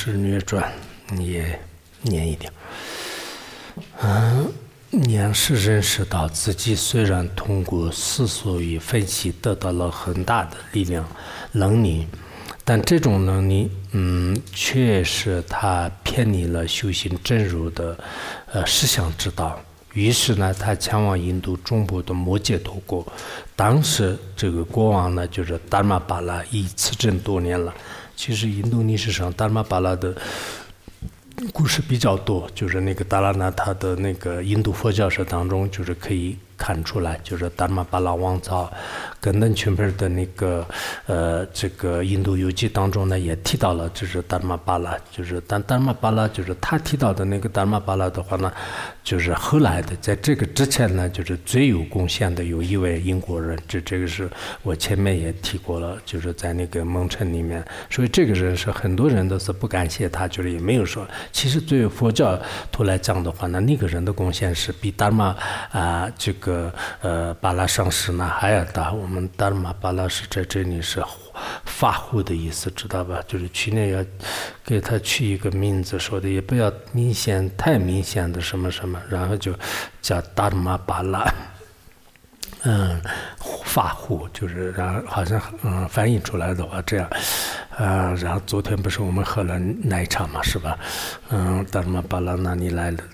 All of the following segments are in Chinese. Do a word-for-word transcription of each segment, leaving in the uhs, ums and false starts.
是略传也念一点。嗯，年是认识到自己虽然通过思索与分析得到了很大的力量能力，但这种能力嗯，却是他偏离了修行真如的呃实相之道。于是呢，他前往印度中部的摩羯陀国。当时这个国王呢，就是达玛巴拉，已辞政多年了。其实印度历史上达玛巴拉的故事比较多，就是那个达拉纳他的那个印度佛教史当中，就是可以看出来，就是达玛巴拉王朝根登群本的那个呃这个印度游记当中呢，也提到了就是达玛巴拉，就是但达玛巴拉就是他提到的那个达玛巴拉的话呢，就是后来的，在这个之前呢，就是最有贡献的有一位英国人，这这个是我前面也提过了，就是在那个蒙尘里面，所以这个人是很多人都是不感谢他，就是也没有说，其实对于佛教徒来讲的话呢，那个人的贡献是比达玛啊、呃、这个呃巴拉上师呢还要大。我们达玛巴拉是在这里是发护的意思，知道吧？就是去年要给他取一个名字，说的也不要明显太明显的什么什么，然后就叫达玛巴拉，嗯，发护就是然后好像嗯翻译出来的话这样，啊、呃，然后昨天不是我们喝了奶茶嘛，是吧？嗯，达玛巴拉哪里来的？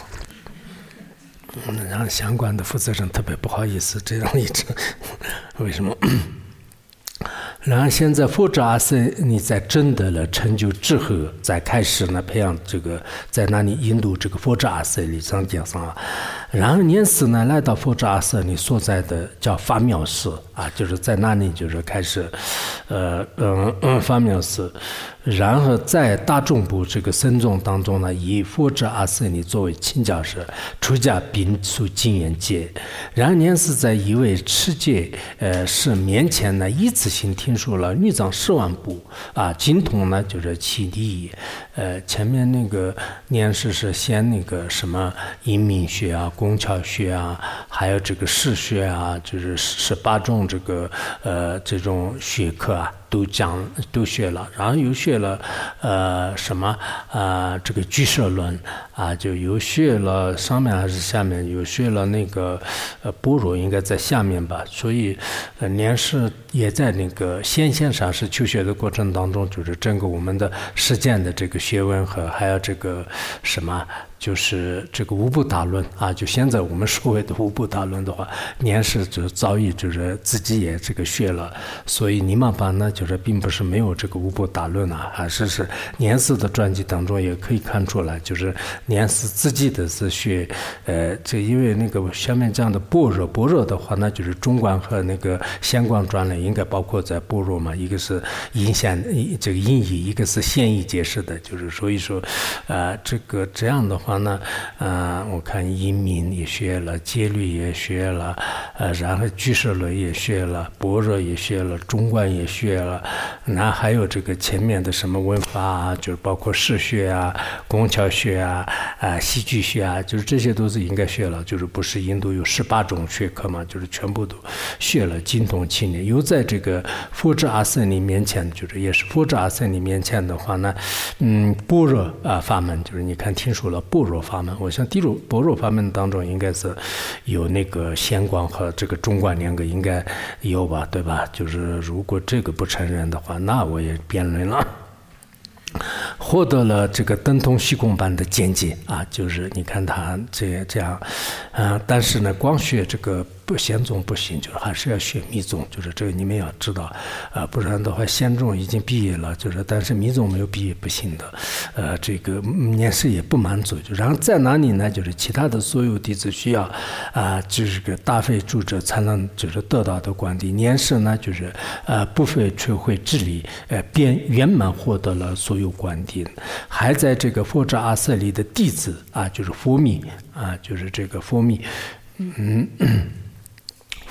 嗯，然后相关的负责人特别不好意思这样一直，为什么？然后现在佛陀阿僧你在证得了成就之后，再开始呢培养这个在那里印度这个佛陀阿僧里上讲上，然后年四呢来到佛陀阿僧里所在的叫法妙寺啊，就是在那里就是开始，呃嗯嗯法妙寺，然后在大众部这个僧众当中呢，以佛陀阿僧里作为亲教师，出家并受经验戒，然后年四在一位持戒呃是面前呢一次性听说了律藏十万部啊，精通呢就是其第一，呃前面那个年四是先那个什么阴明学啊、工巧学啊，还有这个释学啊，就是十八种这个呃这种学科啊。都讲都学了，然后又学了呃什么啊、呃、这个俱舍论啊，就又学了上面还是下面，又学了那个呃般若应该在下面吧，所以呃年是也在那个显现上是求学的过程当中，就是整个我们的实践的这个学问和还有这个什么。就是这个无部大论啊，就现在我们所谓的无部大论的话，年是就早已就是自己也这个学了，所以尼玛班呢，就是并不是没有这个无部大论啊，还是是年四的传记当中也可以看出来，就是年四自己的是学，呃，这因为那个下面讲的般若，般若的话，那就是中观和那个显观专类应该包括在般若嘛，一个是阴显这个音译，一个是显义解释的，就是所以说，呃，这个这样的话。呢，呃，我看阴明也学了，戒律也学了，呃，然后俱舍论也学了，般若也学了，中观也学了，那还有这个前面的什么文法啊，就是包括释学啊、工巧学啊、啊、呃、戏剧学啊，就是这些都是应该学了，就是不是印度有十八种学科嘛，就是全部都学了，精通其内。又在这个佛陀阿僧里面前，就是也是佛陀阿僧里面前的话呢，嗯，般若啊法门，就是你看听说了般。般若法门，我想地入般若法门当中应该是有那个显观和这个中观两个应该有吧，对吧？就是如果这个不承认的话，那我也辩论了。获得了这个等同虚空般的见解啊，就是你看他这这样，啊、呃，但是呢，光学这个不显宗不行，就是还是要学密宗，就是这个你们要知道啊、呃，不然的话，显宗已经毕业了，就是但是密宗没有毕业不行的，呃，这个年事也不满足，就然后在哪里呢？就是其他的所有弟子需要啊、呃，就是个大费周折才能就是得到的观点，年事呢就是呃不费吹灰之力，呃，便圆满获得了所有观点，还在这个佛陀阿僧里的弟子啊，就是佛密啊，就是这个佛密，嗯。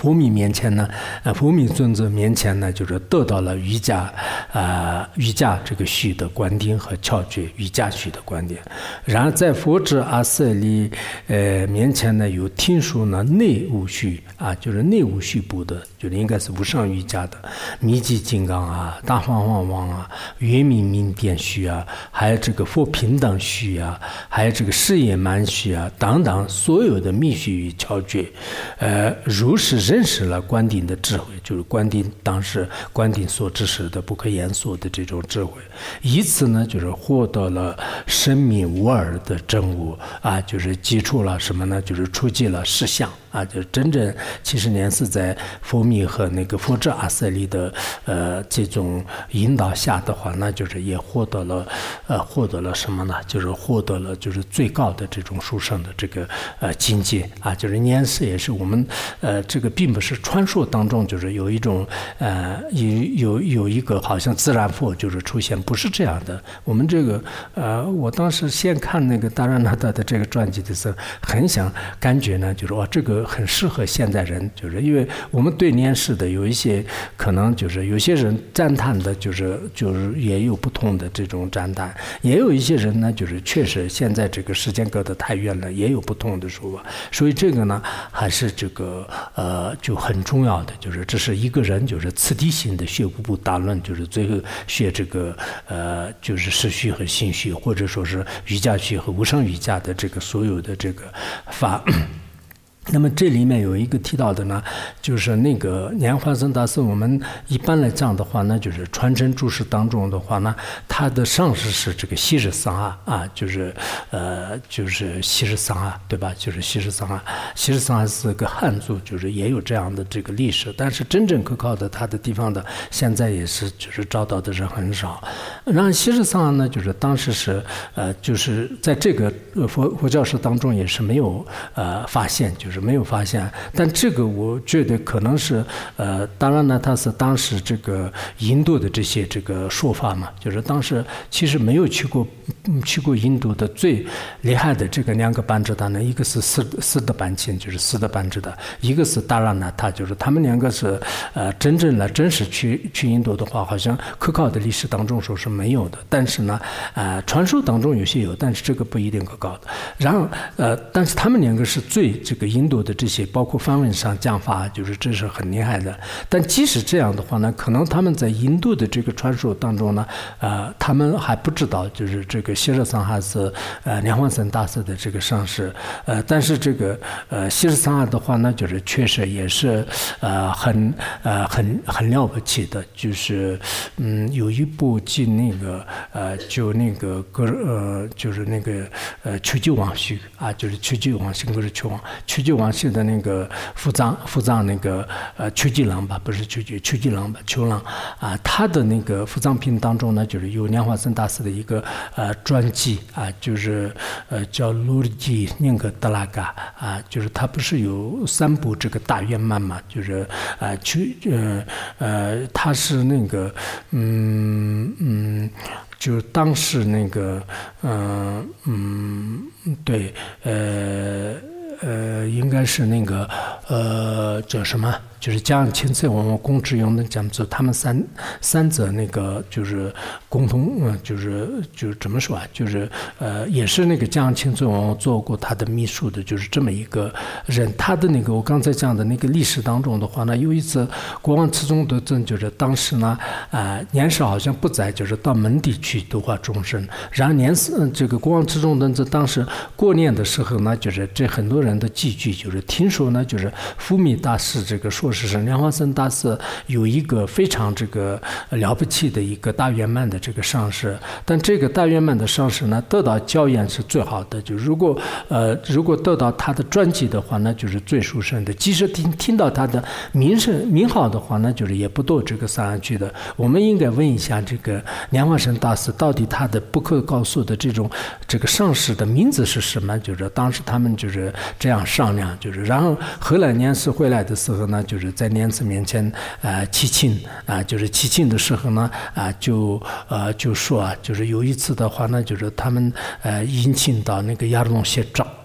佛米面前呢，呃，佛米尊者面前呢，就是得到了瑜伽啊、呃、瑜伽这个序的观点和窍诀瑜伽序的观点。然后在佛智阿舍利呃面前呢，有听说呢内务序啊，就是内务序部的，就是应该是无上瑜伽的密集金刚啊、大方王王啊、圆明明典序啊，还有这个佛平等序啊，还有这个誓言满序啊等等，所有的密序与窍诀，呃，如是认识了观顶的智慧，就是观顶当时观顶所指示的不可言说的这种智慧，以此呢，就是获得了生命无二的证悟啊，就是基础了什么呢？就是触及了实相啊，就真正其实年是在佛密和那个佛智阿舍利的呃这种引导下的话，那就是也获得了呃获得了什么呢？就是获得了就是最高的这种殊胜的这个呃境界啊，就是年是也是我们呃这个并不是传说当中就是有一种呃有有有一个好像自然佛就是出现，不是这样的。我们这个呃我当时先看那个达拉纳达的这个传记的时候，很想感觉呢，就是哇这个很适合现代人，就是因为我们对年世的有一些可能就是有些人赞叹的，就是就是也有不同的这种赞叹，也有一些人呢，就是确实现在这个时间隔得太远了，也有不同的说法。所以这个呢，还是这个呃就很重要的，就是这是一个人就是次第性的学五部大论，就是最后学这个呃就是实序和心序，或者说是瑜伽序和无上瑜伽的这个所有的这个法。那么这里面有一个提到的呢，就是那个莲花生大师，我们一般来讲的话呢，就是传承注释当中的话呢，他的上师是这个西日桑啊啊，就是呃就是西日桑啊，对吧？就是西日桑啊，西日桑啊是个汉族，就是也有这样的这个历史，但是真正可靠的他的地方的，现在也是就是找到的人很少。然后西日桑啊呢，就是当时是呃就是在这个佛佛教史当中也是没有呃发现，就是。是没有发现，但这个我觉得可能是，呃，当然呢，他是当时这个印度的这些这个说法嘛，就是当时其实没有去过，去过印度的最厉害的这个两个班智达呢，一个是斯斯德班钦，就是斯德班智达，一个是达拉那他，就是他们两个是呃真正的真实去去印度的话，好像可靠的历史当中说是没有的，但是呢，呃，传说当中有些有，但是这个不一定可靠的。然后呃，但是他们两个是最这个印度的这些包括梵文上讲法，就是这是很厉害的。但即使这样的话呢，可能他们在印度的这个传说当中呢，呃，他们还不知道就是这个西热桑哈是呃莲花生大师的这个上师，呃，但是这个呃西热桑哈的话呢，就是确实也是呃很呃很很了不起的，就是嗯有一部记那个呃就那个歌呃就是那个呃求救王须啊，就是求救王须不是求王求救王须的那个副藏副藏那个呃求吉郎吧，不是求吉求吉郎吧，求郎啊，他的那个副藏品当中呢，就是有莲花生大师的一个呃传记啊，就是呃叫卢吉宁格德拉嘎啊，就是他不是有三部这个大圆满嘛，就是啊求呃呃他是那个嗯嗯。就是当时那个，嗯、呃、嗯，对，呃呃，应该是那个，呃，叫什么？就是讲钦粹文化公职用的讲座，他们三三者那个就是共同，嗯、呃，就是就是怎么说啊？就是呃，也是那个讲钦粹文化做过他的秘书的，就是这么一个人。他的那个我刚才讲的那个历史当中的话呢，有一次国王慈宗德尊就是当时呢，啊、呃，年少好像不在，就是到门第去度化众生。然后年四这个国王慈宗德尊当时过年的时候呢，就是这很多人的聚聚，就是听说呢，就是福密大师这个说。是莲花生大师有一个非常这个了不起的一个大圆满的这个上师，但这个大圆满的上师呢，得到教研是最好的。就如果呃如果得到他的传记的话，那就是最殊胜的。即使听听到他的名声名号的话，那就是也不到这个上上去的。我们应该问一下这个莲花生大师，到底他的不可告诉的这种这个上师的名字是什么？就是当时他们就是这样商量，就是然后荷兰年师回来的时候呢，就是在莲子面前呃祈请啊、呃，就是祈请的时候呢啊、呃、就呃就说啊，就是有一次的话呢，就是他们呃引请到那个亚龙谢照。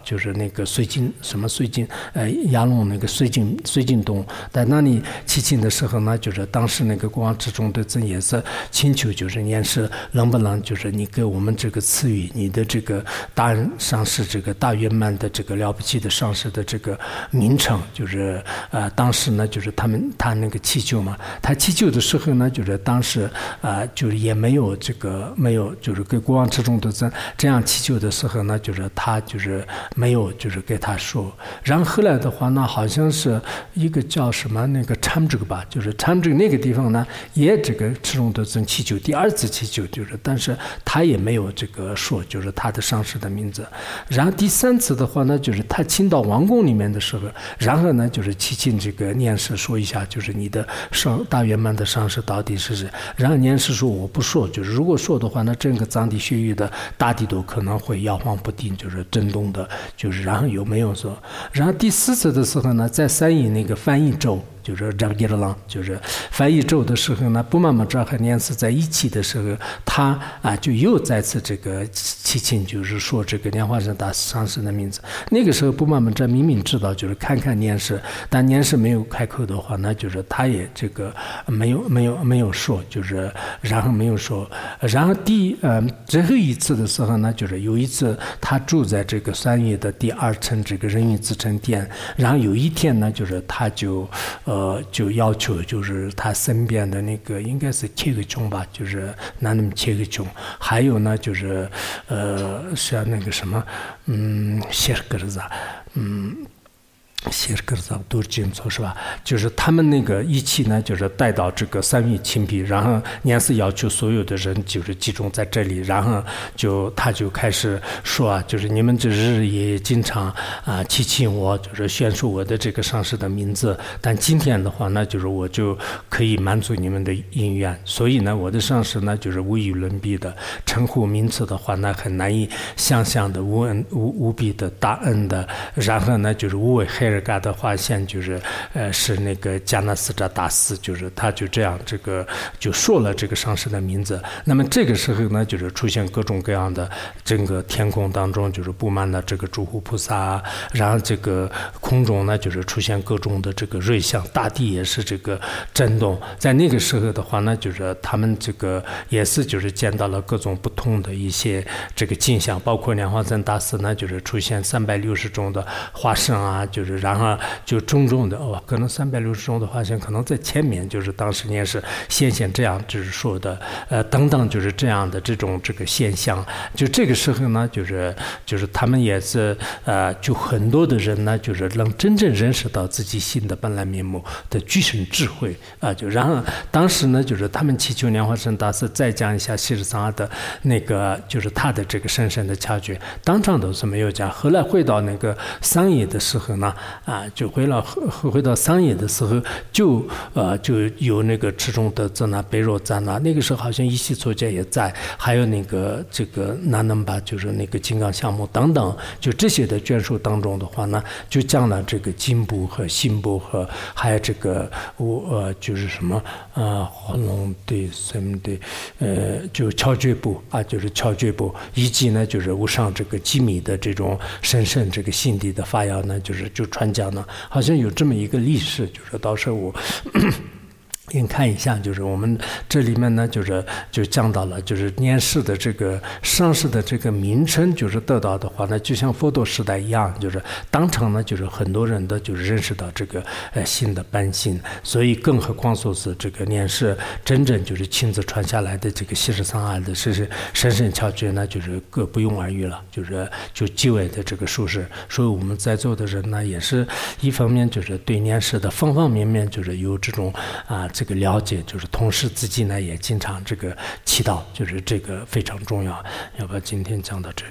就是那个绥靖什么绥靖呃牙龙那个绥靖绥靖洞，在那里祈请的时候呢，就是当时那个国王之中的真也是请求，就是念是能不能就是你给我们这个赐予你的这个大上士这个大圆满的这个了不起的上士的这个名称，就是呃当时呢就是他们他那个祈求嘛，他祈求的时候呢，就是当时啊、呃、就是也没有这个没有就是给国王之中的真这样祈求的时候呢，就是他就是没有就是给他说，然后后来的话呢，好像是一个叫什么那个参这个吧，就是参这个那个地方呢，也这个之中的真祈求第二次祈求，就是但是他也没有这个说就是他的上师的名字，然后第三次的话呢，就是他进到王宫里面的时候，然后呢就是祈请这个念师说一下，就是你的上大圆满的上师到底是谁，然后念师说我不说，就是如果说的话呢，整个藏地血域的大地都可能会摇晃不定，就是震动的，就是然后有没有说，然后第四次的时候呢，在三义那个翻译咒。就是这个了，就是翻译咒的时候呢，布玛玛扎和念师在一起的时候，他啊就又再次这个祈请，就是说这个莲花生大上师的名字。那个时候布玛玛扎明明知道，就是看看念师，但念师没有开口的话，那就是他也这个没有没有没有说，就是然后没有说，然后第呃最后一次的时候呢，就是有一次他住在这个三月的第二层这个人鱼自成殿，然后有一天呢，就是他就呃。呃，就要求就是他身边的那个应该是七个穷吧，就是男的七个穷，还有呢就是呃像那个什么，嗯，谢尔格子，嗯。谢尔格子都是清楚是吧？就是他们那个一起呢，就是带到这个三月青皮，然后念师要求所有的人就是集中在这里，然后就他就开始说啊，就是你们这日也经常啊祈请我，就是宣说我的这个上师的名字，但今天的话呢，就是我就可以满足你们的意愿，所以呢，我的上师呢就是无与伦比的，称呼名词的话呢很难以想象的无恩无无比的大恩的，然后呢就是无为黑人嘎的划线，就是呃是那个迦纳斯扎大师，就是他就这样这个就说了这个上师的名字。那么这个时候呢，就是出现各种各样的整个天空当中就是布满了这个诸护菩萨，然后这个空中呢就是出现各种的这个瑞相，大地也是这个震动。在那个时候的话呢，就是他们这个也是就是见到了各种不同的一些这个景象，包括莲花生大师呢，就是出现三百六十种的化身啊，就是然后就种种的哦，可能三百六十种的化身可能在前面，就是当时也是先贤这样就是说的，呃等等就是这样的这种这个现象。就这个时候呢，就是就是他们也是呃，就很多的人呢，就是能真正认识到自己心的本来面目的具身智慧啊、呃，就然后当时呢，就是他们祈求莲花生大师再讲一下西日桑阿的那个，就是他的这个深深的察觉，当场都是没有讲。后来回到那个桑野的时候呢，啊，就回到回到桑野的时候，就呃就有那个池中德赞啊、北若赞啊，那个时候好像一系作家也在，还有那个这个南能巴，就是那个金刚项目等等，就这些的卷书当中的话呢，就讲了这个经部和心部和还有这个我呃就是什么呃火龙的什么的呃就敲觉部啊，就是敲觉部，以及呢就是无上这个机密的这种神圣这个心地的发扬呢，就是就传讲呢，好像有这么一个历史，就是到时候我您看一下，就是我们这里面呢，就是就讲到了，就是念师的这个上师的这个名称，就是得到的话呢，就像佛陀时代一样，就是当场呢，就是很多人的就是认识到这个呃新的本性，所以更何况说是这个念师真正就是亲自传下来的这个西日桑阿的是是深深窍诀呢，就是更不用而喻了，就是就极为的这个舒适。所以我们在座的人呢，也是一方面就是对念师的方方面面就是有这种啊。这个了解，就是同时自己呢也经常这个祈祷，就是这个非常重要。要不要今天讲到这里？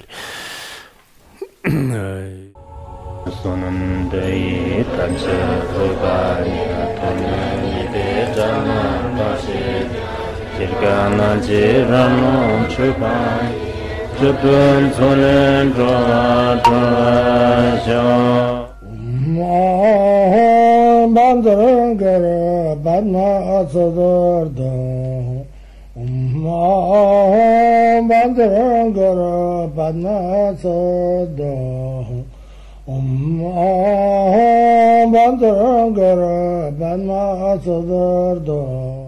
呃。 Bandırıngara badna atsadırdı Umma bandırıngara badna atsadırdı Om Bandar Gara Banma Sadar Da